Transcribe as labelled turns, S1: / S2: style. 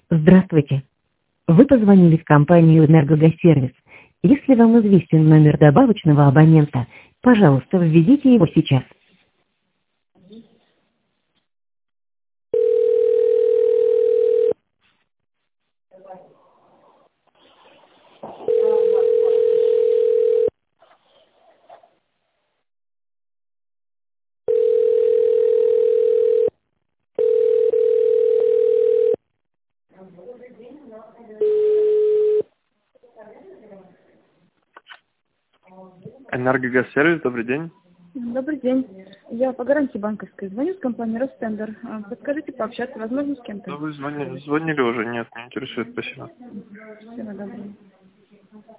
S1: Здравствуйте. Вы позвонили в компанию «Энергогазсервис». Если вам известен номер добавочного абонента, пожалуйста, введите его сейчас.
S2: Энергогазсервис, добрый день.
S3: Добрый день. Я по гарантии банковской звоню с компании «Ростендер». Подскажите, пообщаться, возможно, с кем-то?
S2: Да вы звонили уже? Нет, не интересует, спасибо.
S3: Всего доброго.